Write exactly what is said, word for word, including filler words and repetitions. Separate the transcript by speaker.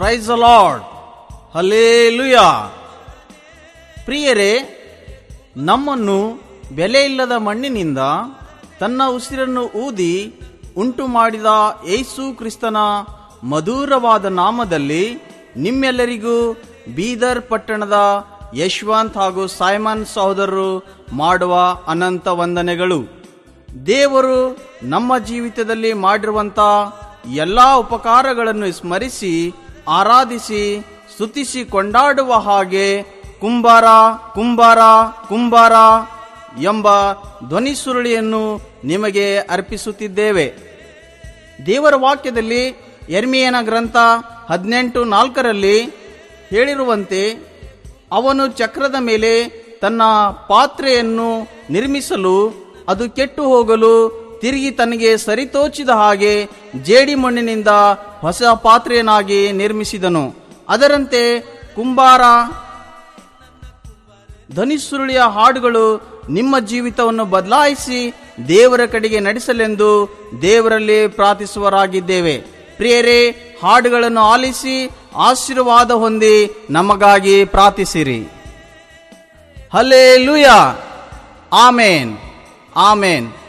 Speaker 1: Praise the lord. Hallelujah. ಪ್ರಿಯರೇ, ನಮ್ಮನ್ನು ಬೆಲೆಯಿಲ್ಲದ ಮಣ್ಣಿನಿಂದ ತನ್ನ ಉಸಿರನ್ನು ಊದಿ ಉಂಟು ಮಾಡಿದ ಯೇಸು ಕ್ರಿಸ್ತನ ಮಧುರವಾದ ನಾಮದಲ್ಲಿ ನಿಮ್ಮೆಲ್ಲರಿಗೂ ಬೀದರ್ ಪಟ್ಟಣದ ಯಶವಂತ್ ಹಾಗೂ ಸೈಮನ್ ಸಹೋದರರು ಮಾಡುವ ಅನಂತ ವಂದನೆಗಳು. ದೇವರು ನಮ್ಮ ಜೀವಿತದಲ್ಲಿ ಮಾಡಿರುವಂಥ ಎಲ್ಲ ಉಪಕಾರಗಳನ್ನು ಸ್ಮರಿಸಿ ಆರಾಧಿಸಿ ಸ್ತುತಿಸಿ ಕೊಂಡಾಡುವ ಹಾಗೆ ಕುಂಬಾರ ಕುಂಬಾರ ಕುಂಬಾರ ಎಂಬ ಧ್ವನಿ ಸುರುಳಿಯನ್ನು ನಿಮಗೆ ಅರ್ಪಿಸುತ್ತಿದ್ದೇವೆ. ದೇವರ ವಾಕ್ಯದಲ್ಲಿ ಯೆರೆಮೀಯನ ಗ್ರಂಥ ಹದಿನೆಂಟು ನಾಲ್ಕರಲ್ಲಿ ಹೇಳಿರುವಂತೆ, ಅವನು ಚಕ್ರದ ಮೇಲೆ ತನ್ನ ಪಾತ್ರೆಯನ್ನು ನಿರ್ಮಿಸಲು ಅದು ಕೆಟ್ಟು ಹೋಗಲು ತಿರುಗಿ ತನಗೆ ಸರಿತೋಚಿದ ಹಾಗೆ ಜೇಡಿ ಮಣ್ಣಿನಿಂದ ಹೊಸ ಪಾತ್ರೆಯನ್ನಾಗಿ ನಿರ್ಮಿಸಿದನು. ಅದರಂತೆ ಕುಂಬಾರ ಧ್ವನಿಸುರುಳಿಯ ಹಾಡುಗಳು ನಿಮ್ಮ ಜೀವಿತವನ್ನು ಬದಲಾಯಿಸಿ ದೇವರ ಕಡೆಗೆ ನಡೆಸಲೆಂದು ದೇವರಲ್ಲಿ ಪ್ರಾರ್ಥಿಸುವರಾಗಿದ್ದೇವೆ. ಪ್ರಿಯರೇ, ಹಾಡುಗಳನ್ನು ಆಲಿಸಿ ಆಶೀರ್ವಾದ ಹೊಂದಿ ನಮಗಾಗಿ ಪ್ರಾರ್ಥಿಸಿರಿ. ಹಲ್ಲೇಲೂಯಾ. ಆಮೇನ್, ಆಮೇನ್.